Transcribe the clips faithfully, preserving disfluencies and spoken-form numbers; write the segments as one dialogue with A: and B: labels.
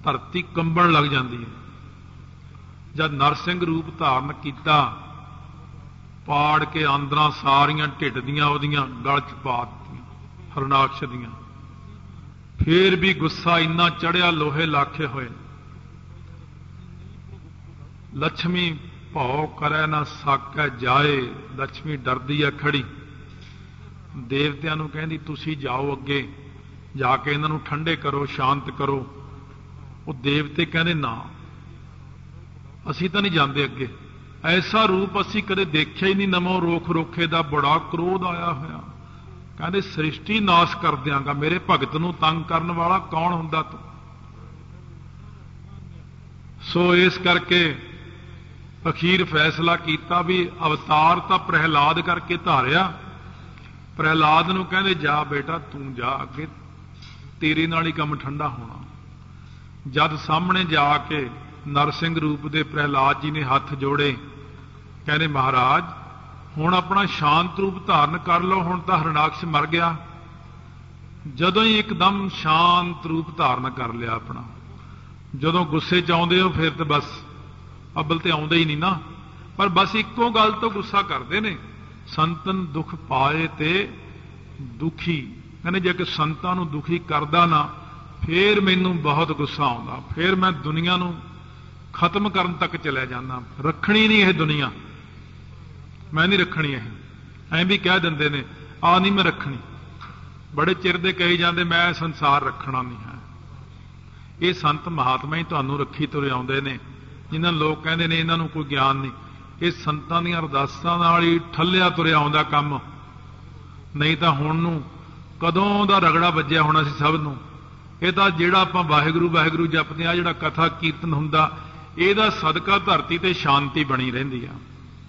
A: ਧਰਤੀ ਕੰਬਣ ਲੱਗ ਜਾਂਦੀ है। जब नरसिंह रूप धारण किया, पाड़ के आंदरां सारियां ढिड दियां ओहदियां गल च पा दित्तियां हरनाक्ष दियां। फिर भी गुस्सा इन्ना चढ़िया, लोहे लाखे होए। लक्ष्मी भौ करे ना साकै जाए, लक्ष्मी डरदी है खड़ी। देवतियां नूं कहंदी तुसीं जाओ अगे जाके इन्हां नूं ठंडे करो, शांत करो। वो देवते कहंदे ना, असीं तां नहीं जांदे अगे, ऐसा रूप असीं कदे देखिया ही नहीं। नमो रोख रोखे दा बड़ा क्रोध आया होया। कहंदे सृष्टि नाश कर दियांगा, मेरे भगत नूं तंग करन वाला कौन हुंदा तूं। सो इस करके अखीर फैसला किया भी अवतार तां प्रहलाद करके धारिया। प्रहलाद नूं कहंदे जा बेटा तूं जा अगे, तेरे नाल ही काम ठंडा होना। जद सामने जाके नरसिंह रूप दे प्रहलाद जी ने हथ जोड़े, कहने महाराज हुण अपना शांत रूप धारण कर लो, हुण तां हरनाक्ष मर गया। जदों ही एकदम शांत रूप धारण कर लिया अपना। जदों गुस्से च आउंदे हो फिर तो बस अब्बल ते आउंदे ही नहीं ना, पर बस इक्को गल तो गुस्सा करते ने, संतन दुख पाए ते दुखी। कहने जे कि संतां नूं दुखी करदा ना फिर मैनूं बहुत गुस्सा आउंदा, फिर मैं दुनिया नूं खत्म करन तक चलिया जाना। रखनी नहीं यह दुनिया, मैं नहीं रखनी। यह ऐ भी कह दिंदे ने आ नहीं मैं रखनी, बड़े चिर दे कही जाते मैं संसार रखना नहीं है। ये संत महात्मा ही तुहानूं रखी तुरे आउंदे ने, जिन्हां लोग कहंदे ने इन्हां नूं कोई ज्ञान नहीं। ये संतां दीआं अरदासां नाल ही ठल्लिया तुरे आउंदा काम, नहीं तां हुण नूं कदों दा रगड़ा वज्जिया होना सी सब नूं। ਇਹ ਤਾਂ ਜਿਹੜਾ ਆਪਾਂ ਵਾਹਿਗੁਰੂ ਵਾਹਿਗੁਰੂ ਜਪਦੇ ਆ, ਜਿਹੜਾ ਕਥਾ ਕੀਰਤਨ ਹੁੰਦਾ, ਇਹਦਾ ਸਦਕਾ ਧਰਤੀ ਤੇ ਸ਼ਾਂਤੀ ਬਣੀ ਰਹਿੰਦੀ ਆ।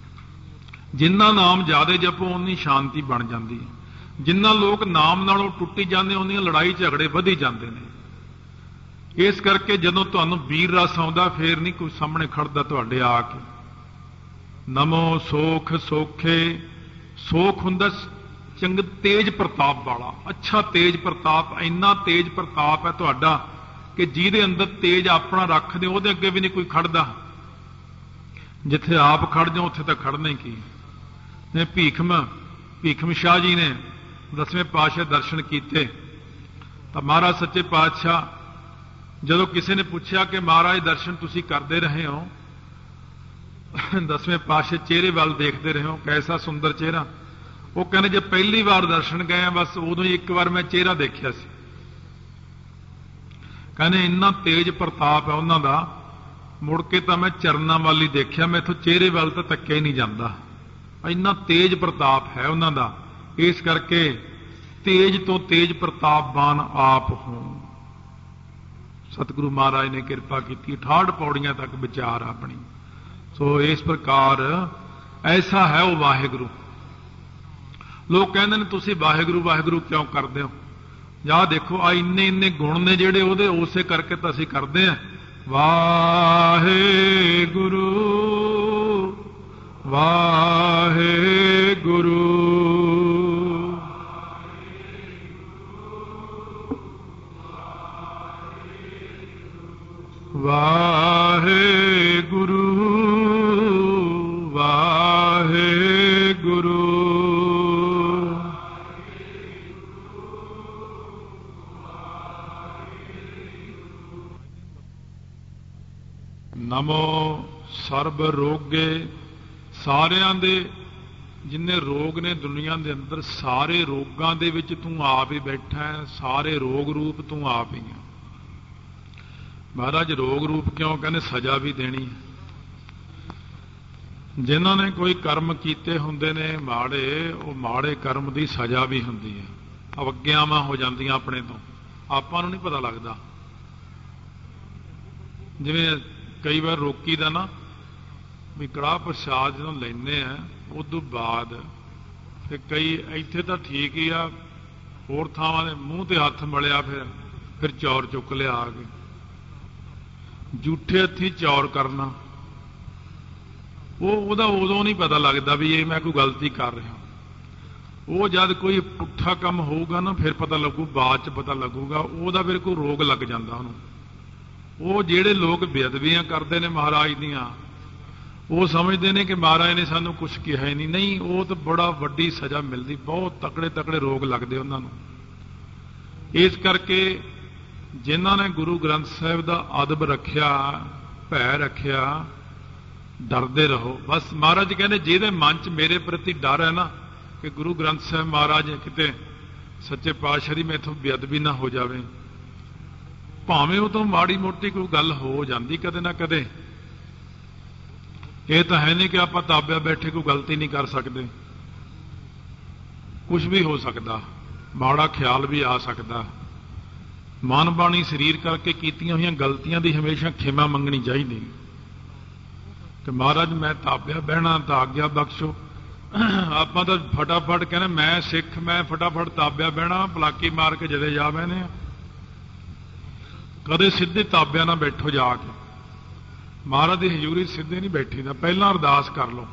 A: ਜਿੰਨਾ ਨਾਮ ਜ਼ਿਆਦਾ ਜਪੋ ਉਨੀ ਸ਼ਾਂਤੀ ਬਣ ਜਾਂਦੀ ਹੈ। ਜਿੰਨਾ ਲੋਕ ਨਾਮ ਨਾਲੋਂ ਟੁੱਟੀ ਜਾਂਦੇ ਉਨੀਆਂ ਲੜਾਈ ਝਗੜੇ ਵਧੀ ਜਾਂਦੇ ਨੇ। ਇਸ ਕਰਕੇ ਜਦੋਂ ਤੁਹਾਨੂੰ ਵੀਰ ਰਸ ਆਉਂਦਾ ਫਿਰ ਨਹੀਂ ਕੋਈ ਸਾਹਮਣੇ ਖੜਦਾ ਤੁਹਾਡੇ ਆ ਕੇ। ਨਮੋ ਸੋਖ ਸੋਖੇ, ਸੋਖ ਹੁੰਦਾ चंग तेज प्रताप वाला, अच्छा तेज प्रताप। इन्ना तेज प्रताप है तुहाडा कि जिहदे अंदर तेज अपना रख दे उहदे अगे भी नहीं कोई खड़दा। जिथे आप खड़ जाओ उत्थे तां खड़ना ही की। ने भीखम भीखम शाह जी ने दसवें पातशाह दर्शन किए तो महाराज सच्चे पातशाह जदों किसी ने पूछा कि महाराज दर्शन तुसीं करते रहे हो, दसवें पातशाह चेहरे वाल देखते रहे हो, कैसा सुंदर चेहरा। वो कहने जब पहली बार दर्शन गए बस उदों ही एक बार मैं चेहरा देखा सी। कहने इन्ना तेज प्रताप है उन्हां दा, मुड़ के तो मैं चरना वाल ही देखा, मैं इथों चेहरे वाल तो तक्या ही नहीं जाता। इन्ना तेज प्रताप है उन्हां दा। इस करके तेज तो तेज प्रतापवान आप हो। सतगुरु महाराज ने कृपा की, अठाहठ पौड़ियां तक विचार अपनी। सो इस प्रकार ऐसा है वो वाहिगुरु। लोग कहते हैं तुसीं वाहिगुरू वाहिगुरू क्यों करते हो? जा देखो आ इन्ने इन्ने गुण ने जिहड़े उहदे उसे करके तो असीं करते हैं। वाहिगुरू वाहिगुरू वाहिगुरू वाहिगुरू नमो सर्ब रोगे। सारियां दे जिन्ने रोग ने दुनिया के अंदर सारे रोगां दे विच तू आप ही बैठा है। सारे रोग रूप तू आप ही है। महाराज रोग रूप क्यों कहने? सजा भी देनी है। जिन्हां ने कोई कर्म कीते हुंदे ने माड़े, वो माड़े कर्म की सजा भी हुंदी है। अवग्यावां हो जांदियां अपने तो, आपां नूं नहीं पता लगता। जिवें कई बार रोकी दा ना भी कड़ाह प्रसाद जो लेने हैं उदों बाद फिर कई इत्थे तो ठीक ही आ, होर थावां दे मूँह ते हथ मलिया फिर फिर चौर चुक लिया आ गए। जूठे हथी चौर करना वो उहदा उदों नहीं पता लगता भी ये मैं कोई गलती कर रहा। वो जब कोई पुट्ठा काम होगा ना फिर पता लगू, बाद च पता लगूगा। उहदा फिर कोई रोग लग जाता उहनूं। ਉਹ ਜਿਹੜੇ ਲੋਕ ਬੇਅਦਬੀਆਂ ਕਰਦੇ ਨੇ ਮਹਾਰਾਜ ਦੀਆਂ, ਉਹ ਸਮਝਦੇ ਨੇ ਕਿ ਮਹਾਰਾਜ ਨੇ ਸਾਨੂੰ ਕੁਛ ਕਿਹਾ ਹੀ ਨਹੀਂ। ਨਹੀਂ, ਉਹ ਤਾਂ ਬੜਾ ਵੱਡੀ ਸਜ਼ਾ ਮਿਲਦੀ, ਬਹੁਤ ਤਕੜੇ ਤਕੜੇ ਰੋਗ ਲੱਗਦੇ ਉਹਨਾਂ ਨੂੰ। ਇਸ ਕਰਕੇ ਜਿਨ੍ਹਾਂ ਨੇ ਗੁਰੂ ਗ੍ਰੰਥ ਸਾਹਿਬ ਦਾ ਅਦਬ ਰੱਖਿਆ, ਭੈ ਰੱਖਿਆ, ਡਰਦੇ ਰਹੋ ਬਸ। ਮਹਾਰਾਜ ਕਹਿੰਦੇ ਜਿਹਦੇ ਮਨ 'ਚ ਮੇਰੇ ਪ੍ਰਤੀ ਡਰ ਹੈ ਨਾ ਕਿ ਗੁਰੂ ਗ੍ਰੰਥ ਸਾਹਿਬ ਮਹਾਰਾਜ ਕਿਤੇ ਸੱਚੇ ਪਾਤਸ਼ਾਹ ਦੀ ਮੈਥੋਂ ਬੇਅਦਬੀ ਨਾ ਹੋ ਜਾਵੇ, ਭਾਵੇਂ ਉਹ ਤੋਂ ਮਾੜੀ ਮੋਟੀ ਕੋਈ ਗੱਲ ਹੋ ਜਾਂਦੀ ਕਦੇ ਨਾ ਕਦੇ, ਇਹ ਤਾਂ ਹੈ ਨਹੀਂ ਕਿ ਆਪਾਂ ਤਾਬਿਆ ਬੈਠੇ ਕੋਈ ਗਲਤੀ ਨਹੀਂ ਕਰ ਸਕਦੇ। ਕੁਝ ਵੀ ਹੋ ਸਕਦਾ, ਮਾੜਾ ਖਿਆਲ ਵੀ ਆ ਸਕਦਾ। ਮਨ ਬਾਣੀ ਸਰੀਰ ਕਰਕੇ ਕੀਤੀਆਂ ਹੋਈਆਂ ਗਲਤੀਆਂ ਦੀ ਹਮੇਸ਼ਾ ਖਿਮਾ ਮੰਗਣੀ ਚਾਹੀਦੀ ਕਿ ਮਹਾਰਾਜ ਮੈਂ ਤਾਬਿਆ ਬਹਿਣਾ ਤਾਂ ਆਗਿਆ ਬਖਸ਼ੋ। ਆਪਾਂ ਤਾਂ ਫਟਾਫਟ ਕਹਿੰਦੇ ਮੈਂ ਸਿੱਖ, ਮੈਂ ਫਟਾਫਟ ਤਾਬਿਆ ਬਹਿਣਾ, ਪਲਾਕੀ ਮਾਰ ਕੇ ਜਦੇ ਜਾ ਬਹਿਨੇ ਆ। ਕਦੇ ਸਿੱਧੇ ਤਾਬਿਆ ਨਾ ਬੈਠੋ ਜਾ ਕੇ, ਮਹਾਰਾਜ ਦੀ ਹਜ਼ੂਰੀ ਸਿੱਧੇ ਨਹੀਂ ਬੈਠੀ ਦਾ। ਪਹਿਲਾਂ ਅਰਦਾਸ ਕਰ ਲਓ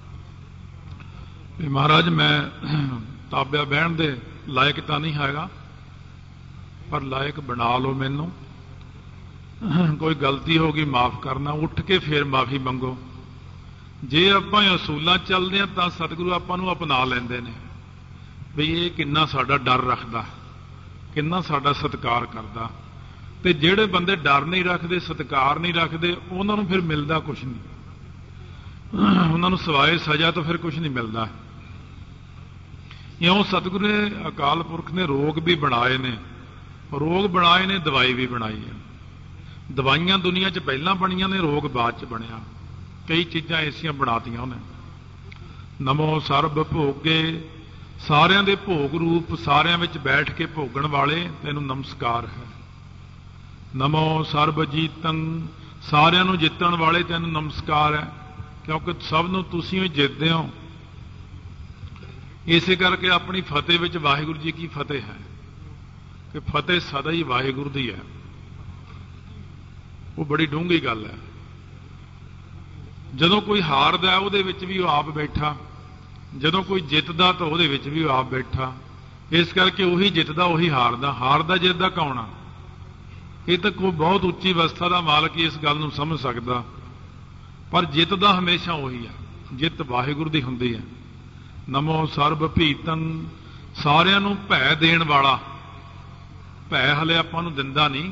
A: ਵੀ ਮਹਾਰਾਜ ਮੈਂ ਤਾਬਿਆ ਬਹਿਣ ਦੇ ਲਾਇਕ ਤਾਂ ਨਹੀਂ ਹੈਗਾ, ਪਰ ਲਾਇਕ ਬਣਾ ਲਓ ਮੈਨੂੰ, ਕੋਈ ਗਲਤੀ ਹੋ ਗਈ ਮਾਫ ਕਰਨਾ। ਉੱਠ ਕੇ ਫੇਰ ਮਾਫੀ ਮੰਗੋ। ਜੇ ਆਪਾਂ ਅਸੂਲਾਂ ਚੱਲਦੇ ਹਾਂ ਤਾਂ ਸਤਿਗੁਰੂ ਆਪਾਂ ਨੂੰ ਅਪਣਾ ਲੈਂਦੇ ਨੇ ਵੀ ਇਹ ਕਿੰਨਾ ਸਾਡਾ ਡਰ ਰੱਖਦਾ, ਕਿੰਨਾ ਸਾਡਾ ਸਤਿਕਾਰ ਕਰਦਾ। ਤੇ ਜਿਹੜੇ ਬੰਦੇ ਡਰ ਨਹੀਂ ਰੱਖਦੇ, ਸਤਿਕਾਰ ਨਹੀਂ ਰੱਖਦੇ, ਉਹਨਾਂ ਨੂੰ ਫਿਰ ਮਿਲਦਾ ਕੁਛ ਨਹੀਂ। ਉਹਨਾਂ ਨੂੰ ਸਿਵਾਏ ਸਜ਼ਾ ਤੋਂ ਫਿਰ ਕੁਛ ਨਹੀਂ ਮਿਲਦਾ। ਇਉਂ ਸਤਿਗੁਰੂ ਨੇ, ਅਕਾਲ ਪੁਰਖ ਨੇ ਰੋਗ ਵੀ ਬਣਾਏ ਨੇ, ਰੋਗ ਬਣਾਏ ਨੇ, ਦਵਾਈ ਵੀ ਬਣਾਈ ਹੈ। ਦਵਾਈਆਂ ਦੁਨੀਆ 'ਚ ਪਹਿਲਾਂ ਬਣੀਆਂ ਨੇ, ਰੋਗ ਬਾਅਦ 'ਚ ਬਣਿਆ। ਕਈ ਚੀਜ਼ਾਂ ਐਸੀਆਂ ਬਣਾਤੀਆਂ ਉਹਨੇ। ਨਮੋ ਸਰਬ ਭੋਗੇ, ਸਾਰਿਆਂ ਦੇ ਭੋਗ ਰੂਪ, ਸਾਰਿਆਂ ਵਿੱਚ ਬੈਠ ਕੇ ਭੋਗਣ ਵਾਲੇ ਤੈਨੂੰ ਨਮਸਕਾਰ ਹੈ। ਨਮੋ ਸਰਬ ਜੀਤੰ, ਸਾਰਿਆਂ ਨੂੰ ਜਿੱਤਣ ਵਾਲੇ ਤੈਨੂੰ ਨਮਸਕਾਰ ਹੈ, ਕਿਉਂਕਿ ਸਭ ਨੂੰ ਤੁਸੀਂ ਹੀ ਜਿੱਤਦੇ ਹੋ। ਇਸੇ ਕਰਕੇ ਆਪਣੀ ਫਤਿਹ ਵਿੱਚ ਵਾਹਿਗੁਰੂ ਜੀ ਕੀ ਫਤਿਹ ਹੈ ਕਿ ਫਤਿਹ ਸਦਾ ਹੀ ਵਾਹਿਗੁਰੂ ਦੀ ਹੈ। ਉਹ ਬੜੀ ਡੂੰਘੀ ਗੱਲ ਹੈ। ਜਦੋਂ ਕੋਈ ਹਾਰਦਾ ਉਹਦੇ ਵਿੱਚ ਵੀ ਉਹ ਆਪ ਬੈਠਾ, ਜਦੋਂ ਕੋਈ ਜਿੱਤਦਾ ਤਾਂ ਉਹਦੇ ਵਿੱਚ ਵੀ ਉਹ ਆਪ ਬੈਠਾ। ਇਸ ਕਰਕੇ ਉਹੀ ਜਿੱਤਦਾ, ਉਹੀ ਹਾਰਦਾ। ਹਾਰਦਾ ਜਿੱਤਦਾ ਕੌਣ ਆ? ਇਹ ਤਾਂ ਕੋਈ ਬਹੁਤ ਉੱਚੀ ਅਵਸਥਾ ਦਾ ਮਾਲਕ ਹੀ ਇਸ ਗੱਲ ਨੂੰ ਸਮਝ ਸਕਦਾ, ਪਰ ਜਿੱਤਦਾ ਹਮੇਸ਼ਾ ਉਹੀ ਆ। ਜਿੱਤ ਵਾਹਿਗੁਰੂ ਦੀ ਹੁੰਦੀ ਹੈ। ਨਮੋ ਸਰਬ ਭੀਤੰ, ਸਾਰਿਆਂ ਨੂੰ ਭੈ ਦੇਣ ਵਾਲਾ। ਭੈ ਹਲੇ ਆਪਾਂ ਨੂੰ ਦਿੰਦਾ ਨਹੀਂ,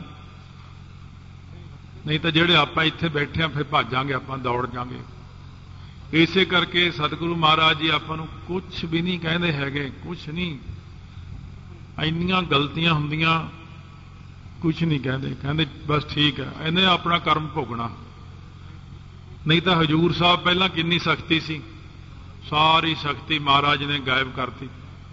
A: ਨਹੀਂ ਤਾਂ ਜਿਹੜੇ ਆਪਾਂ ਇੱਥੇ ਬੈਠੇ ਆ ਫਿਰ ਭਾਜਾਂਗੇ, ਆਪਾਂ ਦੌੜ ਜਾਾਂਗੇ। ਇਸੇ ਕਰਕੇ ਸਤਿਗੁਰੂ ਮਹਾਰਾਜ ਜੀ ਆਪਾਂ ਨੂੰ ਕੁਛ ਵੀ ਨਹੀਂ ਕਹਿੰਦੇ ਹੈਗੇ, ਕੁਛ ਨਹੀਂ। ਇੰਨੀਆਂ ਗਲਤੀਆਂ ਹੁੰਦੀਆਂ, ਕੁਛ ਨਹੀਂ ਕਹਿੰਦੇ। ਕਹਿੰਦੇ ਬਸ ਠੀਕ ਹੈ, ਇਹਨੇ ਆਪਣਾ ਕਰਮ ਭੋਗਣਾ। ਨਹੀਂ ਤਾਂ ਹਜੂਰ ਸਾਹਿਬ ਪਹਿਲਾਂ ਕਿੰਨੀ ਸਖਤੀ ਸੀ, ਸਾਰੀ ਸ਼ਕਤੀ ਮਹਾਰਾਜ ਨੇ ਗਾਇਬ ਕਰਤੀ।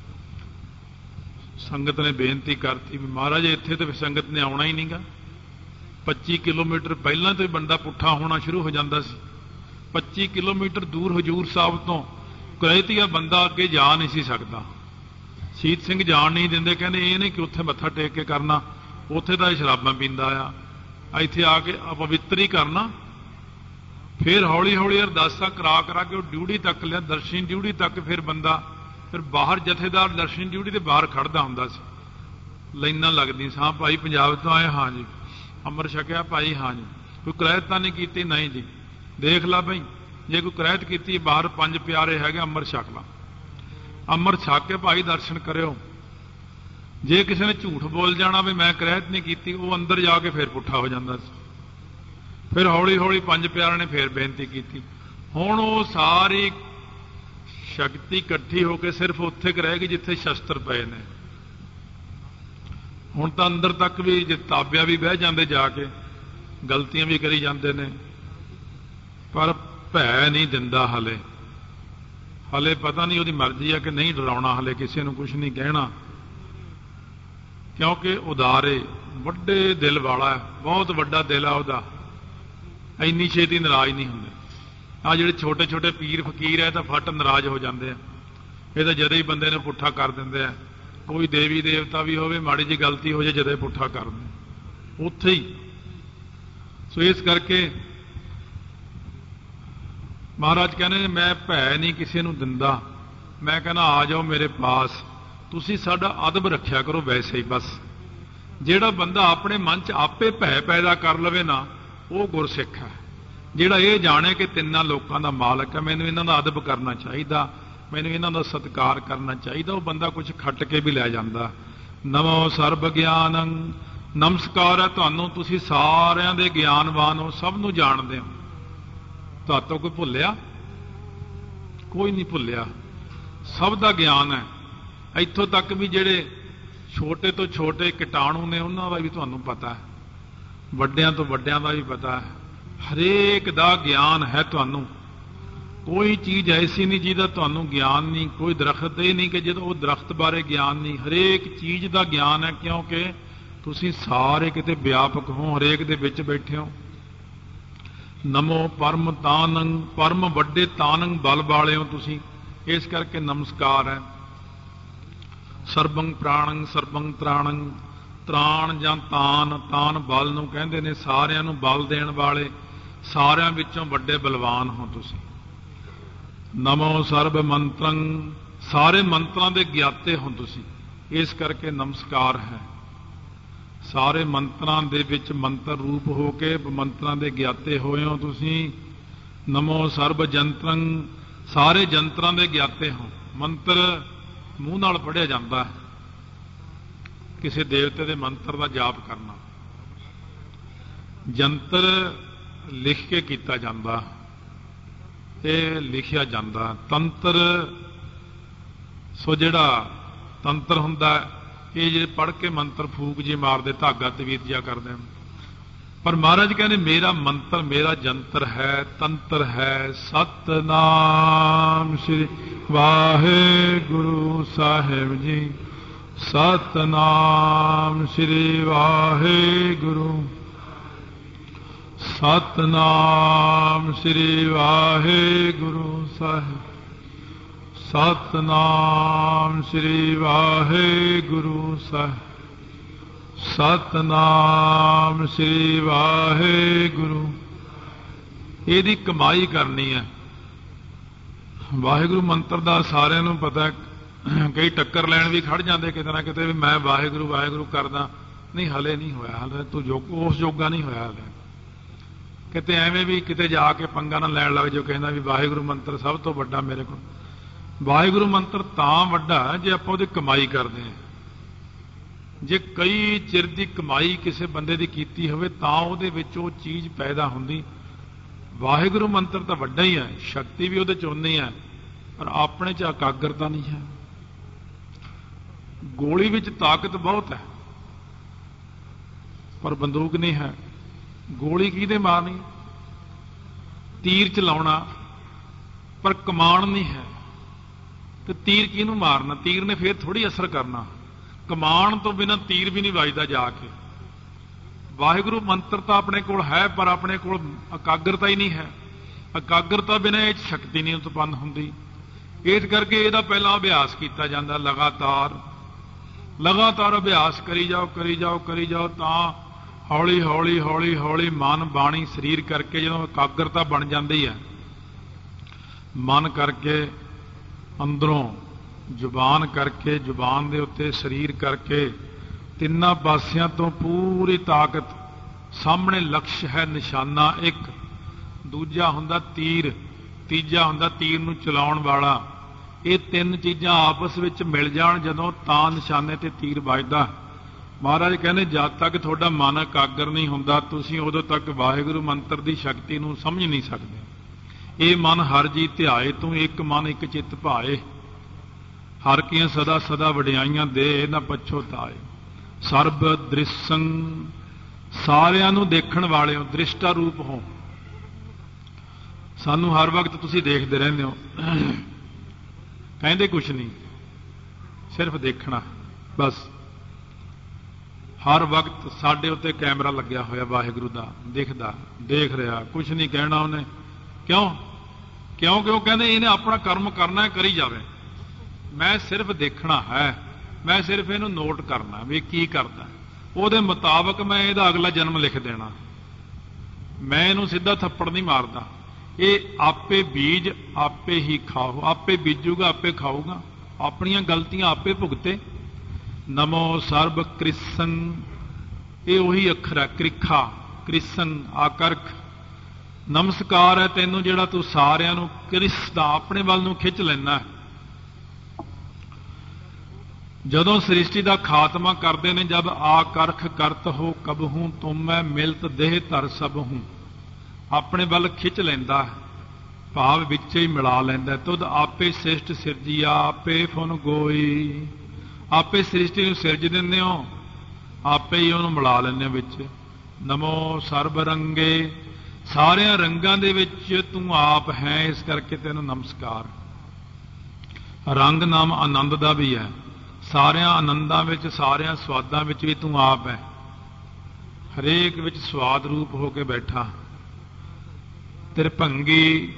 A: ਸੰਗਤ ਨੇ ਬੇਨਤੀ ਕਰਤੀ ਵੀ ਮਹਾਰਾਜ ਇੱਥੇ ਤੇ ਸੰਗਤ ਨੇ ਆਉਣਾ ਹੀ ਨਹੀਂਗਾ। ਪੱਚੀ ਕਿਲੋਮੀਟਰ ਪਹਿਲਾਂ ਤੋਂ ਹੀ ਬੰਦਾ ਪੁੱਠਾ ਹੋਣਾ ਸ਼ੁਰੂ ਹੋ ਜਾਂਦਾ ਸੀ। ਪੱਚੀ ਕਿਲੋਮੀਟਰ ਦੂਰ ਹਜੂਰ ਸਾਹਿਬ ਤੋਂ ਕਰੈਤੀਆ ਬੰਦਾ ਅੱਗੇ ਜਾ ਨਹੀਂ ਸੀ ਸਕਦਾ। ਸ਼ਹੀਦ ਸਿੰਘ ਜਾਣ ਨਹੀਂ ਦਿੰਦੇ, ਕਹਿੰਦੇ ਇਹ ਨਹੀਂ ਕਿ ਉੱਥੇ ਮੱਥਾ ਟੇਕ ਕੇ ਕਰਨਾ, ਉੱਥੇ ਤਾਂ ਸ਼ਰਾਬਾਂ ਪੀਂਦਾ ਆ, ਇੱਥੇ ਆ ਕੇ ਅਪਵਿੱਤਰ ਹੀ ਕਰਨਾ। ਫਿਰ ਹੌਲੀ ਹੌਲੀ ਅਰਦਾਸਾਂ ਕਰਾ ਕਰਾ ਕੇ ਉਹ ਡਿਊਟੀ ਤੱਕ ਲਿਆ, ਦਰਸ਼ਨ ਡਿਊਟੀ ਤੱਕ। ਫਿਰ ਬੰਦਾ ਫਿਰ ਬਾਹਰ ਜਥੇਦਾਰ ਦਰਸ਼ਨ ਡਿਊਟੀ ਦੇ ਬਾਹਰ ਖੜਦਾ ਹੁੰਦਾ ਸੀ, ਲਾਈਨਾਂ ਲੱਗਦੀਆਂ ਸਾਂ। ਭਾਈ ਪੰਜਾਬ ਤੋਂ ਆਏ? ਹਾਂ ਜੀ। ਅੰਮ੍ਰਿਤ ਛਕਿਆ? ਭਾਈ ਹਾਂ ਜੀ। ਕੋਈ ਕਿਰਾਇਤ ਤਾਂ ਨਹੀਂ ਕੀਤੀ? ਨਹੀਂ ਜੀ। ਦੇਖ ਲਾ ਬਈ, ਜੇ ਕੋਈ ਕਿਰਾਇਤ ਕੀਤੀ ਬਾਹਰ ਪੰਜ ਪਿਆਰੇ ਹੈਗੇ, ਅੰਮ੍ਰਿਤ ਛਕ ਲਾ। ਅੰਮ੍ਰਿਤ ਛਕ ਕੇ ਭਾਈ ਦਰਸ਼ਨ ਕਰਿਓ। ਜੇ ਕਿਸੇ ਨੇ ਝੂਠ ਬੋਲ ਜਾਣਾ ਵੀ ਮੈਂ ਕਿਰਾਇਤ ਨਹੀਂ ਕੀਤੀ, ਉਹ ਅੰਦਰ ਜਾ ਕੇ ਫਿਰ ਪੁੱਠਾ ਹੋ ਜਾਂਦਾ ਸੀ। ਫਿਰ ਹੌਲੀ ਹੌਲੀ ਪੰਜ ਪਿਆਰਿਆਂ ਨੇ ਫਿਰ ਬੇਨਤੀ ਕੀਤੀ। ਹੁਣ ਉਹ ਸਾਰੀ ਸ਼ਕਤੀ ਇਕੱਠੀ ਹੋ ਕੇ ਸਿਰਫ ਉੱਥੇ ਕੁ ਰਹਿ ਗਈ ਜਿੱਥੇ ਸ਼ਸਤਰ ਪਏ ਨੇ। ਹੁਣ ਤਾਂ ਅੰਦਰ ਤੱਕ ਵੀ ਜੇ ਤਾਬਿਆ ਵੀ ਬਹਿ ਜਾਂਦੇ, ਜਾ ਕੇ ਗਲਤੀਆਂ ਵੀ ਕਰੀ ਜਾਂਦੇ ਨੇ, ਪਰ ਭੈ ਨਹੀਂ ਦਿੰਦਾ ਹਲੇ। ਹਲੇ ਪਤਾ ਨਹੀਂ ਉਹਦੀ ਮਰਜ਼ੀ ਆ ਕਿ ਨਹੀਂ ਡਰਾਉਣਾ, ਹਲੇ ਕਿਸੇ ਨੂੰ ਕੁਝ ਨਹੀਂ ਕਹਿਣਾ, ਕਿਉਂਕਿ ਉਦਾਰੇ ਵੱਡੇ ਦਿਲ ਵਾਲਾ, ਬਹੁਤ ਵੱਡਾ ਦਿਲ ਆ ਉਹਦਾ, ਇੰਨੀ ਛੇਤੀ ਨਾਰਾਜ਼ ਨਹੀਂ ਹੁੰਦੇ। ਆ ਜਿਹੜੇ ਛੋਟੇ ਛੋਟੇ ਪੀਰ ਫਕੀਰ ਹੈ ਤਾਂ ਫੱਟ ਨਾਰਾਜ਼ ਹੋ ਜਾਂਦੇ ਆ। ਇਹ ਤਾਂ ਜਦੇ ਹੀ ਬੰਦੇ ਨੂੰ ਪੁੱਠਾ ਕਰ ਦਿੰਦੇ ਆ। ਕੋਈ ਦੇਵੀ ਦੇਵਤਾ ਵੀ ਹੋਵੇ, ਮਾੜੀ ਜਿਹੀ ਗਲਤੀ ਹੋ ਜਾਏ ਜਦੇ ਪੁੱਠਾ ਕਰ ਦਿੰਦੇ ਉੱਥੇ ਹੀ। ਸੋ ਇਸ ਕਰਕੇ ਮਹਾਰਾਜ ਕਹਿੰਦੇ ਮੈਂ ਭੈ ਨਹੀਂ ਕਿਸੇ ਨੂੰ ਦਿੰਦਾ। ਮੈਂ ਕਹਿੰਦਾ ਆ ਜਾਓ ਮੇਰੇ ਪਾਸ, ਤੁਸੀਂ ਸਾਡਾ ਅਦਬ ਰੱਖਿਆ ਕਰੋ ਵੈਸੇ ਹੀ ਬਸ। ਜਿਹੜਾ ਬੰਦਾ ਆਪਣੇ ਮਨ 'ਚ ਆਪੇ ਭੈ ਪੈਦਾ ਕਰ ਲਵੇ ਨਾ, ਉਹ ਗੁਰਸਿੱਖ ਹੈ। ਜਿਹੜਾ ਇਹ ਜਾਣੇ ਕਿ ਤਿੰਨਾਂ ਲੋਕਾਂ ਦਾ ਮਾਲਕ ਹੈ, ਮੈਨੂੰ ਇਹਨਾਂ ਦਾ ਅਦਬ ਕਰਨਾ ਚਾਹੀਦਾ, ਮੈਨੂੰ ਇਹਨਾਂ ਦਾ ਸਤਿਕਾਰ ਕਰਨਾ ਚਾਹੀਦਾ, ਉਹ ਬੰਦਾ ਕੁਝ ਖੱਟ ਕੇ ਵੀ ਲੈ ਜਾਂਦਾ। ਨਮੋ ਸਰਬ ਗਿਆਨੰ, ਨਮਸਕਾਰ ਹੈ ਤੁਹਾਨੂੰ, ਤੁਸੀਂ ਸਾਰਿਆਂ ਦੇ ਗਿਆਨਵਾਨ ਹੋ, ਸਭ ਨੂੰ ਜਾਣਦੇ ਹੋ। ਤੁਹਾਤੋਂ ਕੋਈ ਭੁੱਲਿਆ? ਕੋਈ ਨਹੀਂ ਭੁੱਲਿਆ, ਸਭ ਦਾ ਗਿਆਨ ਹੈ। ਇੱਥੋਂ ਤੱਕ ਵੀ ਜਿਹੜੇ ਛੋਟੇ ਤੋਂ ਛੋਟੇ ਕੀਟਾਣੂ ਨੇ ਉਹਨਾਂ ਦਾ ਵੀ ਤੁਹਾਨੂੰ ਪਤਾ ਹੈ, ਵੱਡਿਆਂ ਤੋਂ ਵੱਡਿਆਂ ਦਾ ਵੀ ਪਤਾ ਹੈ। ਹਰੇਕ ਦਾ ਗਿਆਨ ਹੈ ਤੁਹਾਨੂੰ। ਕੋਈ ਚੀਜ਼ ਐਸੀ ਨਹੀਂ ਜਿਹਦਾ ਤੁਹਾਨੂੰ ਗਿਆਨ ਨਹੀਂ। ਕੋਈ ਦਰਖਤ ਇਹ ਨਹੀਂ ਕਿ ਜਦੋਂ ਉਹ ਦਰਖਤ ਬਾਰੇ ਗਿਆਨ ਨਹੀਂ। ਹਰੇਕ ਚੀਜ਼ ਦਾ ਗਿਆਨ ਹੈ, ਕਿਉਂਕਿ ਤੁਸੀਂ ਸਾਰੇ ਕਿਤੇ ਵਿਆਪਕ ਹੋ, ਹਰੇਕ ਦੇ ਵਿੱਚ ਬੈਠੇ ਹੋ। ਨਮੋ ਪਰਮ ਤਾਨੰ, ਪਰਮ ਵੱਡੇ ਤਾਨੰ ਬਲ ਵਾਲੇ ਹੋ ਤੁਸੀਂ, ਇਸ ਕਰਕੇ ਨਮਸਕਾਰ ਹੈ। ਸਰਬੰ ਪ੍ਰਾਣੰ ਸਰਬੰ ਤ੍ਰਾਣੰ, ਤ੍ਰਾਣ ਜਾਂ ਤਾਨ, ਤਾਨ ਬਲ ਨੂੰ ਕਹਿੰਦੇ ਨੇ, ਸਾਰਿਆਂ ਨੂੰ ਬਲ ਦੇਣ ਵਾਲੇ, ਸਾਰਿਆਂ ਵਿੱਚੋਂ ਵੱਡੇ ਬਲਵਾਨ ਹੋ ਤੁਸੀਂ। ਨਮੋ ਸਰਬ ਮੰਤਰੰ, ਸਾਰੇ ਮੰਤਰਾਂ ਦੇ ਗਿਆਤੇ ਹੋ ਤੁਸੀਂ, ਇਸ ਕਰਕੇ ਨਮਸਕਾਰ ਹੈ। ਸਾਰੇ ਮੰਤਰਾਂ ਦੇ ਵਿੱਚ ਮੰਤਰ ਰੂਪ ਹੋ ਕੇ ਮੰਤਰਾਂ ਦੇ ਗਿਆਤੇ ਹੋਏ ਹੋ ਤੁਸੀਂ। ਨਮੋ ਸਰਬ ਜੰਤਰੰ, ਸਾਰੇ ਜੰਤਰਾਂ ਦੇ ਗਿਆਤੇ ਹੋ। ਮੰਤਰ ਮੂੰਹ ਨਾਲ ਪੜ੍ਹਿਆ ਜਾਂਦਾ ਹੈ, ਕਿਸੇ ਦੇਵਤੇ ਦੇ ਮੰਤਰ ਦਾ ਜਾਪ ਕਰਨਾ। ਜੰਤਰ ਲਿਖ ਕੇ ਕੀਤਾ ਜਾਂਦਾ, ਇਹ ਲਿਖਿਆ ਜਾਂਦਾ। ਤੰਤਰ, ਸੋ ਜਿਹੜਾ ਤੰਤਰ ਹੁੰਦਾ ਇਹ ਜੇ ਪੜ੍ਹ ਕੇ ਮੰਤਰ ਫੂਕ ਜੇ ਮਾਰਦੇ, ਧਾਗਾ ਤਵੀਤ ਜਿਹਾ ਕਰਦੇ ਹਨ। ਪਰ ਮਹਾਰਾਜ ਕਹਿੰਦੇ ਮੇਰਾ ਮੰਤਰ, ਮੇਰਾ ਜੰਤਰ ਹੈ, ਤੰਤਰ ਹੈ। ਸਤਨਾਮ ਸ੍ਰੀ ਵਾਹਿਗੁਰੂ ਸਾਹਿਬ ਜੀ, ਸਤਨਾਮ ਸ੍ਰੀ ਵਾਹਿਗੁਰੂ, ਸਤਨਾਮ ਸ੍ਰੀ ਵਾਹਿਗੁਰੂ ਸਾਹਿਬ, ਸਤਨਾਮ ਸ੍ਰੀ ਵਾਹਿਗੁਰੂ ਸਾਹਿਬ, ਸਤਨਾਮ ਸ੍ਰੀ ਵਾਹਿਗੁਰੂ। ਇਹਦੀ ਕਮਾਈ ਕਰਨੀ ਹੈ। ਵਾਹਿਗੁਰੂ ਮੰਤਰ ਦਾ ਸਾਰਿਆਂ ਨੂੰ ਪਤਾ। ਕਈ ਟੱਕਰ ਲੈਣ ਵੀ ਖੜ ਜਾਂਦੇ ਕਿਤੇ ਨਾ ਕਿਤੇ ਵੀ ਮੈਂ ਵਾਹਿਗੁਰੂ ਵਾਹਿਗੁਰੂ ਕਰਦਾ। ਨਹੀਂ, ਹਲੇ ਨਹੀਂ ਹੋਇਆ, ਹਲੇ ਤੂੰ ਜੋ ਉਸ ਜੋਗਾ ਨਹੀਂ ਹੋਇਆ। ਹਲੇ ਕਿਤੇ ਐਵੇਂ ਵੀ ਕਿਤੇ ਜਾ ਕੇ ਪੰਗਾ ਨਾ ਲੈਣ ਲੱਗ ਜੋ ਕਹਿੰਦਾ ਵੀ ਵਾਹਿਗੁਰੂ ਮੰਤਰ ਸਭ ਤੋਂ ਵੱਡਾ ਮੇਰੇ ਕੋਲ। ਵਾਹਿਗੁਰੂ ਮੰਤਰ ਤਾਂ ਵੱਡਾ ਜੇ ਆਪਾਂ ਉਹਦੀ ਕਮਾਈ ਕਰਦੇ ਹਾਂ। ਜੇ ਕਈ ਚਿਰ ਦੀ ਕਮਾਈ ਕਿਸੇ ਬੰਦੇ ਦੀ ਕੀਤੀ ਹੋਵੇ ਤਾਂ ਉਹਦੇ ਵਿੱਚ ਉਹ ਚੀਜ਼ ਪੈਦਾ ਹੁੰਦੀ। ਵਾਹਿਗੁਰੂ ਮੰਤਰ ਤਾਂ ਵੱਡਾ ਹੀ ਹੈ, ਸ਼ਕਤੀ ਵੀ ਉਹਦੇ ਚ ਉਨੀ ਹੈ, ਪਰ ਆਪਣੇ ਚ ਇਕਾਗਰਤਾ ਨਹੀਂ ਹੈ। ਗੋਲੀ ਵਿੱਚ ਤਾਕਤ ਬਹੁਤ ਹੈ, ਪਰ ਬੰਦੂਕ ਨਹੀਂ ਹੈ। ਗੋਲੀ ਕਿਹਦੇ ਮਾਰਨੀ? ਤੀਰ ਚਲਾਉਣਾ, ਪਰ ਕਮਾਨ ਨਹੀਂ ਹੈ। ਤੇ ਤੀਰ ਕਿਹਨੂੰ ਮਾਰਨਾ? ਤੀਰ ਨੇ ਫੇਰ ਥੋੜੀ ਅਸਰ ਕਰਨਾ। ਕਮਾਨ ਤੋਂ ਬਿਨਾਂ ਤੀਰ ਵੀ ਨਹੀਂ ਵੱਜਦਾ ਜਾ ਕੇ। ਵਾਹਿਗੁਰੂ ਮੰਤਰ ਤਾਂ ਆਪਣੇ ਕੋਲ ਹੈ, ਪਰ ਆਪਣੇ ਕੋਲ ਇਕਾਗਰਤਾ ਹੀ ਨਹੀਂ ਹੈ। ਇਕਾਗਰਤਾ ਬਿਨਾਂ ਇਹ ਸ਼ਕਤੀ ਨਹੀਂ ਉਤਪੰਨ ਹੁੰਦੀ। ਇਸ ਕਰਕੇ ਇਹਦਾ ਪਹਿਲਾਂ ਅਭਿਆਸ ਕੀਤਾ ਜਾਂਦਾ। ਲਗਾਤਾਰ ਲਗਾਤਾਰ ਅਭਿਆਸ ਕਰੀ ਜਾਓ ਕਰੀ ਜਾਓ ਕਰੀ ਜਾਓ ਤਾਂ ਹੌਲੀ ਹੌਲੀ ਹੌਲੀ ਹੌਲੀ ਮਨ ਬਾਣੀ ਸਰੀਰ ਕਰਕੇ ਜਦੋਂ ਇਕਾਗਰਤਾ ਬਣ ਜਾਂਦੀ ਹੈ, ਮਨ ਕਰਕੇ ਅੰਦਰੋਂ, ਜ਼ੁਬਾਨ ਕਰਕੇ, ਜ਼ੁਬਾਨ ਦੇ ਉੱਤੇ ਸਰੀਰ ਕਰਕੇ, ਤਿੰਨਾਂ ਪਾਸਿਆਂ ਤੋਂ ਪੂਰੀ ਤਾਕਤ। ਸਾਹਮਣੇ ਲਕਸ਼ ਹੈ, ਨਿਸ਼ਾਨਾ ਇੱਕ, ਦੂਜਾ ਹੁੰਦਾ ਤੀਰ, ਤੀਜਾ ਹੁੰਦਾ ਤੀਰ ਨੂੰ ਚਲਾਉਣ ਵਾਲਾ। ਇਹ ਤਿੰਨ ਚੀਜ਼ਾਂ ਆਪਸ ਵਿੱਚ ਮਿਲ ਜਾਣ ਜਦੋਂ, ਤਾਂ ਨਿਸ਼ਾਨੇ ਤੇ ਤੀਰ ਵੱਜਦਾ। ਮਹਾਰਾਜ ਕਹਿੰਦੇ ਜਦ ਤੱਕ ਤੁਹਾਡਾ ਮਨ ਇਕਾਗਰ ਨਹੀਂ ਹੁੰਦਾ ਤੁਸੀਂ ਉਦੋਂ ਤੱਕ ਵਾਹਿਗੁਰੂ ਮੰਤਰ ਦੀ ਸ਼ਕਤੀ ਨੂੰ ਸਮਝ ਨਹੀਂ ਸਕਦੇ। ਇਹ ਮਨ ਹਰ ਜੀ ਧਿਆਏ ਤੂੰ, ਇੱਕ ਮਨ ਇੱਕ ਚਿੱਤ ਭਾਏ, ਹਰ ਕੀਆਂ ਸਦਾ ਸਦਾ ਵਡਿਆਈਆਂ ਦੇ ਨਾ ਪਛੋਤਾਏ। ਸਰਬ ਦ੍ਰਿਸ਼ੰ, ਸਾਰਿਆਂ ਨੂੰ ਦੇਖਣ ਵਾਲੇ ਹੋ, ਦ੍ਰਿਸ਼ਟਾ ਰੂਪ ਹੋ। ਸਾਨੂੰ ਹਰ ਵਕਤ ਤੁਸੀਂ ਦੇਖਦੇ ਰਹਿੰਦੇ ਹੋ, ਕਹਿੰਦੇ ਕੁਛ ਨਹੀਂ, ਸਿਰਫ ਦੇਖਣਾ ਬਸ। ਹਰ ਵਕਤ ਸਾਡੇ ਉੱਤੇ ਕੈਮਰਾ ਲੱਗਿਆ ਹੋਇਆ ਵਾਹਿਗੁਰੂ ਦਾ, ਦਿਖਦਾ, ਦੇਖ ਰਿਹਾ, ਕੁਛ ਨਹੀਂ ਕਹਿਣਾ ਉਹਨੇ। ਕਿਉਂ? ਕਿਉਂਕਿ ਉਹ ਕਹਿੰਦੇ ਇਹਨੇ ਆਪਣਾ ਕਰਮ ਕਰਨਾ ਹੈ, ਕਰੀ ਜਾਵੇ, ਮੈਂ ਸਿਰਫ ਦੇਖਣਾ ਹੈ, ਮੈਂ ਸਿਰਫ ਇਹਨੂੰ ਨੋਟ ਕਰਨਾ ਵੀ ਕੀ ਕਰਦਾ, ਉਹਦੇ ਮੁਤਾਬਕ ਮੈਂ ਇਹਦਾ ਅਗਲਾ ਜਨਮ ਲਿਖ ਦੇਣਾ। ਮੈਂ ਇਹਨੂੰ ਸਿੱਧਾ ਥੱਪੜ ਨਹੀਂ ਮਾਰਦਾ। ਇਹ ਆਪੇ ਬੀਜ ਆਪੇ ਹੀ ਖਾਓ, ਆਪੇ ਬੀਜੂਗਾ ਆਪੇ ਖਾਊਗਾ, ਆਪਣੀਆਂ ਗਲਤੀਆਂ ਆਪੇ ਭੁਗਤੇ। ਨਮੋ ਸਰਬ ਕ੍ਰਿਸ਼ਨ, ਇਹ ਉਹੀ ਅੱਖਰ ਹੈ ਕ੍ਰਿਖਾ, ਕ੍ਰਿਸ਼ਨ, ਆਕਰਖ। ਨਮਸਕਾਰ ਹੈ ਤੈਨੂੰ ਜਿਹੜਾ ਤੂੰ ਸਾਰਿਆਂ ਨੂੰ ਕ੍ਰਿਸਦਾ ਆਪਣੇ ਵੱਲ ਨੂੰ ਖਿੱਚ ਲੈਣਾ। ਜਦੋਂ ਸ੍ਰਿਸ਼ਟੀ ਦਾ ਖਾਤਮਾ ਕਰਦੇ ਨੇ, ਜਦ ਆਕਰਖ ਕਰਤ ਹੋ ਕਬਹੂ ਤੁਮ ਮੈਂ ਮਿਲਤ ਦੇਹ ਧਰ ਸਭ ਹੂੰ, ਆਪਣੇ ਵੱਲ ਖਿੱਚ ਲੈਂਦਾ, ਭਾਵ ਵਿੱਚ ਹੀ ਮਿਲਾ ਲੈਂਦਾ। ਤੁਧ ਆਪੇ ਸ੍ਰਿਸ਼ਟ ਸਿਰਜੀਆ ਆਪੇ ਫੁਨ ਗੋਈ, ਆਪੇ ਸ੍ਰਿਸ਼ਟੀ ਨੂੰ ਸਿਰਜ ਦਿੰਦੇ ਹੋ, ਆਪੇ ਹੀ ਉਹਨੂੰ ਮਿਲਾ ਲੈਂਦੇ ਹੋ ਵਿੱਚ। ਨਮੋ ਸਰਬ ਰੰਗੇ, ਸਾਰਿਆਂ ਰੰਗਾਂ ਦੇ ਵਿੱਚ ਤੂੰ ਆਪ ਹੈ, ਇਸ ਕਰਕੇ ਤੈਨੂੰ ਨਮਸਕਾਰ। ਰੰਗ ਨਾਮ ਆਨੰਦ ਦਾ ਵੀ ਹੈ, ਸਾਰਿਆਂ ਆਨੰਦਾਂ ਵਿੱਚ ਸਾਰਿਆਂ ਸਵਾਦਾਂ ਵਿੱਚ ਵੀ ਤੂੰ ਆਪ ਹੈ, ਹਰੇਕ ਵਿੱਚ ਸਵਾਦ ਰੂਪ ਹੋ ਕੇ ਬੈਠਾ। ਤ੍ਰਿਭੰਗੀ,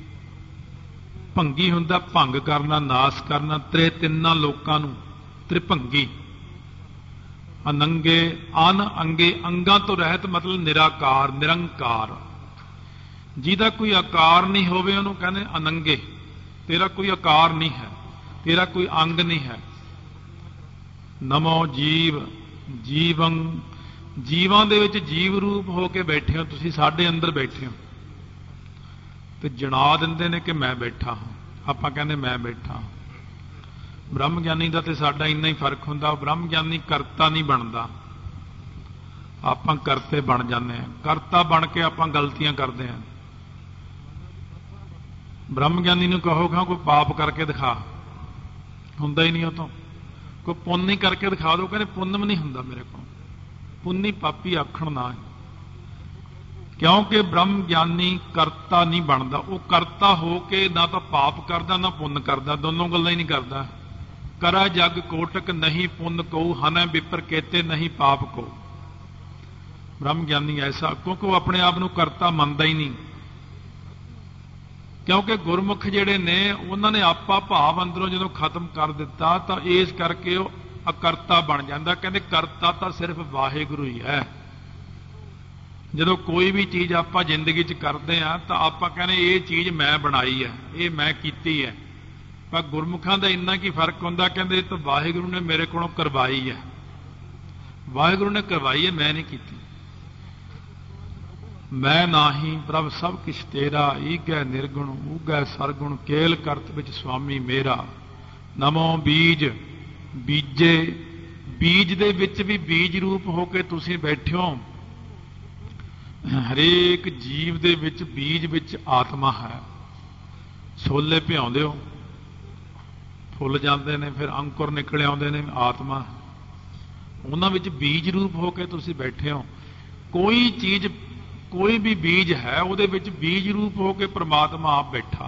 A: ਭੰਗੀ ਹੁੰਦਾ ਭੰਗ ਕਰਨਾ, ਨਾਸ ਕਰਨਾ, ਤ੍ਰੇ ਤਿੰਨਾਂ ਲੋਕਾਂ ਨੂੰ ਤ੍ਰਿਭੰਗੀ। ਅਨੰਗੇ, ਅਨ ਅੰਗੇ, ਅੰਗਾਂ ਤੋਂ ਰਹਿਤ ਮਤਲਬ ਨਿਰਾਕਾਰ, ਨਿਰੰਕਾਰ। ਜਿਹਦਾ ਕੋਈ ਆਕਾਰ ਨਹੀਂ ਹੋਵੇ ਉਹਨੂੰ ਕਹਿੰਦੇ ਅਨੰਗੇ। ਤੇਰਾ ਕੋਈ ਆਕਾਰ ਨਹੀਂ ਹੈ, ਤੇਰਾ ਕੋਈ ਅੰਗ ਨਹੀਂ ਹੈ। ਨਮੋ ਜੀਵ, ਜੀਵੰ, ਜੀਵਾਂ ਦੇ ਵਿੱਚ ਜੀਵ ਰੂਪ ਹੋ ਕੇ ਬੈਠੇ ਹੋ ਤੁਸੀਂ, ਸਾਡੇ ਅੰਦਰ ਬੈਠੇ ਹੋ ਤੇ ਜਣਾ ਦਿੰਦੇ ਨੇ ਕਿ ਮੈਂ ਬੈਠਾ ਹਾਂ। ਆਪਾਂ ਕਹਿੰਦੇ ਮੈਂ ਬੈਠਾ ਹਾਂ। ਬ੍ਰਹਮ ਗਿਆਨੀ ਦਾ ਤੇ ਸਾਡਾ ਇੰਨਾ ਹੀ ਫਰਕ ਹੁੰਦਾ, ਬ੍ਰਹਮ ਗਿਆਨੀ ਕਰਤਾ ਨਹੀਂ ਬਣਦਾ, ਆਪਾਂ ਕਰਤੇ ਬਣ ਜਾਂਦੇ ਹਾਂ। ਕਰਤਾ ਬਣ ਕੇ ਆਪਾਂ ਗਲਤੀਆਂ ਕਰਦੇ ਹਾਂ। ਬ੍ਰਹਮ ਗਿਆਨੀ ਨੂੰ ਕਹੋਗਾ ਕੋਈ ਪਾਪ ਕਰਕੇ ਦਿਖਾ, ਹੁੰਦਾ ਹੀ ਨਹੀਂ ਉਹ ਤੋਂ। ਕੋਈ ਪੁੰਨ ਹੀ ਕਰਕੇ ਦਿਖਾ ਦਿਓ, ਕਹਿੰਦੇ ਪੁੰਨ ਵੀ ਨਹੀਂ ਹੁੰਦਾ ਮੇਰੇ ਕੋਲ, ਪੁੰਨੀ ਪਾਪੀ ਆਖਣ ਨਾ ਹੈ। ਕਿਉਂਕਿ ਬ੍ਰਹਮ ਗਿਆਨੀ ਕਰਤਾ ਨਹੀਂ ਬਣਦਾ, ਉਹ ਕਰਤਾ ਹੋ ਕੇ ਨਾ ਤਾਂ ਪਾਪ ਕਰਦਾ ਨਾ ਪੁੰਨ ਕਰਦਾ, ਦੋਨੋਂ ਗੱਲਾਂ ਹੀ ਨਹੀਂ ਕਰਦਾ। ਕਰਾ ਜਗ ਕੋਟਕ ਨਹੀਂ ਪੁੰਨ ਕੋ, ਹਨੈ ਵਿਪਰ ਕੇਤੇ ਨਹੀਂ ਪਾਪ ਕੋ। ਬ੍ਰਹਮ ਗਿਆਨੀ ਐਸਾ, ਕਿਉਂਕਿ ਉਹ ਆਪਣੇ ਆਪ ਨੂੰ ਕਰਤਾ ਮੰਨਦਾ ਹੀ ਨਹੀਂ। ਕਿਉਂਕਿ ਗੁਰਮੁਖ ਜਿਹੜੇ ਨੇ ਉਹਨਾਂ ਨੇ ਆਪਾ ਭਾਵ ਅੰਦਰੋਂ ਜਦੋਂ ਖਤਮ ਕਰ ਦਿੱਤਾ ਤਾਂ ਇਸ ਕਰਕੇ ਉਹ ਅਕਰਤਾ ਬਣ ਜਾਂਦਾ। ਕਹਿੰਦੇ ਕਰਤਾ ਤਾਂ ਸਿਰਫ ਵਾਹਿਗੁਰੂ ਹੀ ਹੈ। ਜਦੋਂ ਕੋਈ ਵੀ ਚੀਜ਼ ਆਪਾਂ ਜ਼ਿੰਦਗੀ 'ਚ ਕਰਦੇ ਆ ਤਾਂ ਆਪਾਂ ਕਹਿੰਦੇ ਇਹ ਚੀਜ਼ ਮੈਂ ਬਣਾਈ ਹੈ, ਇਹ ਮੈਂ ਕੀਤੀ ਹੈ। ਪਰ ਗੁਰਮੁਖਾਂ ਦਾ ਇੰਨਾ ਕੀ ਫਰਕ ਹੁੰਦਾ, ਕਹਿੰਦੇ ਇਹ ਤਾਂ ਵਾਹਿਗੁਰੂ ਨੇ ਮੇਰੇ ਕੋਲੋਂ ਕਰਵਾਈ ਹੈ, ਵਾਹਿਗੁਰੂ ਨੇ ਕਰਵਾਈ ਹੈ, ਮੈਂ ਨਹੀਂ ਕੀਤੀ। ਮੈਂ ਨਾਹੀਂ ਪ੍ਰਭ ਸਭ ਕਿਛ ਤੇਰਾ, ਈਗੈ ਨਿਰਗੁਣ ਊਗੈ ਸਰਗੁਣ, ਕੇਲ ਕਰਤ ਵਿੱਚ ਸੁਆਮੀ ਮੇਰਾ। ਨਮੋ ਬੀਜ, ਬੀਜੇ, ਬੀਜ ਦੇ ਵਿੱਚ ਵੀ ਬੀਜ ਰੂਪ ਹੋ ਕੇ ਤੁਸੀਂ ਬੈਠੇ ਹੋ। ਹਰੇਕ ਜੀਵ ਦੇ ਵਿੱਚ ਬੀਜ ਵਿੱਚ ਆਤਮਾ ਹੈ। ਛੋਲੇ ਭਿਉਂਦੇ ਹੋ, ਫੁੱਲ ਜਾਂਦੇ ਨੇ, ਫਿਰ ਅੰਕੁਰ ਨਿਕਲ ਆਉਂਦੇ ਨੇ, ਆਤਮਾ ਉਹਨਾਂ ਵਿੱਚ ਬੀਜ ਰੂਪ ਹੋ ਕੇ ਤੁਸੀਂ ਬੈਠੇ ਹੋ। ਕੋਈ ਚੀਜ਼, ਕੋਈ ਵੀ ਬੀਜ ਹੈ ਉਹਦੇ ਵਿੱਚ ਬੀਜ ਰੂਪ ਹੋ ਕੇ ਪ੍ਰਮਾਤਮਾ ਆਪ ਬੈਠਾ।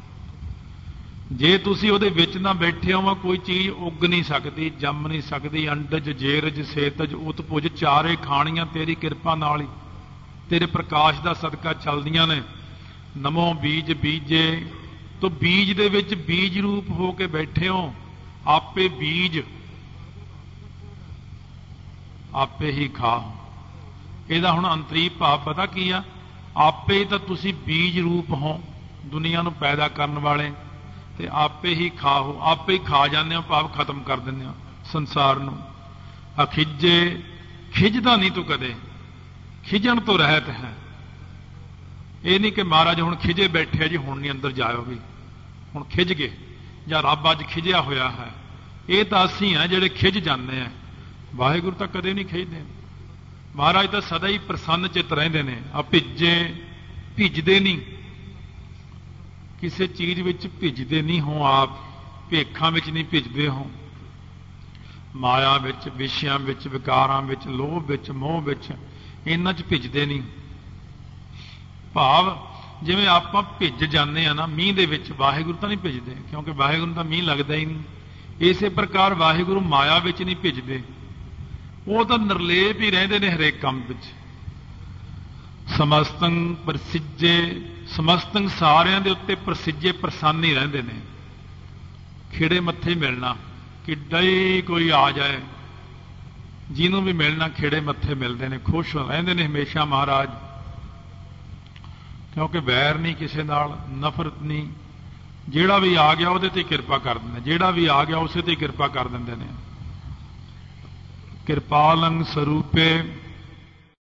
A: ਜੇ ਤੁਸੀਂ ਉਹਦੇ ਵਿੱਚ ਨਾ ਬੈਠੇ ਹੋ ਕੋਈ ਚੀਜ਼ ਉੱਗ ਨਹੀਂ ਸਕਦੀ, ਜੰਮ ਨਹੀਂ ਸਕਦੀ। ਅੰਡਜ ਜੇਰਜ ਸੇਤਜ ਉਤਪੁਜ ਚਾਰੇ ਖਾਣੀਆਂ ਤੇਰੀ ਕਿਰਪਾ ਨਾਲ ਹੀ, ਤੇਰੇ ਪ੍ਰਕਾਸ਼ ਦਾ ਸਦਕਾ ਚੱਲਦੀਆਂ ਨੇ। ਨਮੋ ਬੀਜ ਬੀਜੇ, ਤੋ ਬੀਜ ਦੇ ਵਿੱਚ ਬੀਜ ਰੂਪ ਹੋ ਕੇ ਬੈਠੇ ਹੋ। ਆਪੇ ਬੀਜ ਆਪੇ ਹੀ ਖਾ। ਇਹਦਾ ਹੁਣ ਅੰਤਰੀ ਭਾਵ ਪਤਾ ਕੀ ਆ? ਆਪੇ ਹੀ ਤਾਂ ਤੁਸੀਂ ਬੀਜ ਰੂਪ ਹੋ, ਦੁਨੀਆ ਨੂੰ ਪੈਦਾ ਕਰਨ ਵਾਲੇ, ਤੇ ਆਪੇ ਹੀ ਖਾਓ, ਆਪੇ ਹੀ ਖਾ ਜਾਂਦੇ ਹੋ, ਭਾਵ ਖਤਮ ਕਰ ਦਿੰਦੇ ਹੋ ਸੰਸਾਰ ਨੂੰ। ਅਖਿਜੇ, ਖਿਜਦਾ ਨਹੀਂ ਤੂੰ ਕਦੇ, ਖਿਜਣ ਤੋਂ ਰਹਿਤ ਹੈ। ਇਹ ਨਹੀਂ ਕਿ ਮਹਾਰਾਜ ਹੁਣ ਖਿਜੇ ਬੈਠੇ ਜੀ, ਹੁਣ ਨਹੀਂ ਅੰਦਰ ਜਾਇਓ ਵੀ, ਹੁਣ ਖਿਜ ਗਏ ਜਾਂ ਰੱਬ ਅੱਜ ਖਿਜਿਆ ਹੋਇਆ ਹੈ। ਇਹ ਤਾਂ ਅਸੀਂ ਆ ਜਿਹੜੇ ਖਿਜ ਜਾਂਦੇ ਆ, ਵਾਹਿਗੁਰੂ ਤਾਂ ਕਦੇ ਨਹੀਂ ਖਿਜਦੇ। ਮਹਾਰਾਜ ਤਾਂ ਸਦਾ ਹੀ ਪ੍ਰਸੰਨ ਚਿੱਤ ਰਹਿੰਦੇ ਨੇ। ਆ ਭਿੱਜੇ, ਭਿੱਜਦੇ ਨਹੀਂ, ਕਿਸੇ ਚੀਜ਼ ਵਿੱਚ ਭਿੱਜਦੇ ਨਹੀਂ ਹੋ ਆਪ, ਭੇਖਾਂ ਵਿੱਚ ਨਹੀਂ ਭਿੱਜਦੇ ਹੋ, ਮਾਇਆ ਵਿੱਚ, ਵਿਸ਼ਿਆਂ ਵਿੱਚ, ਵਿਕਾਰਾਂ ਵਿੱਚ, ਲੋਭ ਵਿੱਚ, ਮੋਹ ਵਿੱਚ, ਇਹਨਾਂ 'ਚ ਭਿੱਜਦੇ ਨਹੀਂ। ਭਾਵ ਜਿਵੇਂ ਆਪਾਂ ਭਿੱਜ ਜਾਂਦੇ ਆ ਨਾ ਮੀਂਹ ਦੇ ਵਿੱਚ, ਵਾਹਿਗੁਰੂ ਤਾਂ ਨਹੀਂ ਭਿੱਜਦੇ, ਕਿਉਂਕਿ ਵਾਹਿਗੁਰੂ ਤਾਂ ਮੀਂਹ ਲੱਗਦਾ ਹੀ ਨਹੀਂ। ਇਸੇ ਪ੍ਰਕਾਰ ਵਾਹਿਗੁਰੂ ਮਾਇਆ ਵਿੱਚ ਨਹੀਂ ਭਿੱਜਦੇ, ਉਹ ਤਾਂ ਨਿਰਲੇਪ ਹੀ ਰਹਿੰਦੇ ਨੇ ਹਰੇਕ ਕੰਮ ਵਿੱਚ। ਸਮਸਤੰ ਪ੍ਰਸਿੱਜੇ, ਸਮਸਤੰ ਸਾਰਿਆਂ ਦੇ ਉੱਤੇ ਪ੍ਰਸਿੱਜੇ, ਪ੍ਰਸੰਨ ਹੀ ਰਹਿੰਦੇ ਨੇ। ਖਿੜੇ ਮੱਥੇ ਮਿਲਣਾ, ਕਿੱਡਾ ਹੀ ਕੋਈ ਆ ਜਾਏ, ਜਿਹਨੂੰ ਵੀ ਮਿਲਣਾ ਖਿੜੇ ਮੱਥੇ ਮਿਲਦੇ ਨੇ, ਖੁਸ਼ ਰਹਿੰਦੇ ਨੇ ਹਮੇਸ਼ਾ ਮਹਾਰਾਜ। ਕਿਉਂਕਿ ਵੈਰ ਨਹੀਂ ਕਿਸੇ ਨਾਲ, ਨਫ਼ਰਤ ਨਹੀਂ। ਜਿਹੜਾ ਵੀ ਆ ਗਿਆ ਉਹਦੇ ਤੇ ਕਿਰਪਾ ਕਰ ਦਿੰਦੇ, ਜਿਹੜਾ ਵੀ ਆ ਗਿਆ ਉਸੇ ਤੇ ਕਿਰਪਾ ਕਰ ਦਿੰਦੇ ਨੇ। ਕਿਰਪਾਲੰ ਸਰੂਪੇ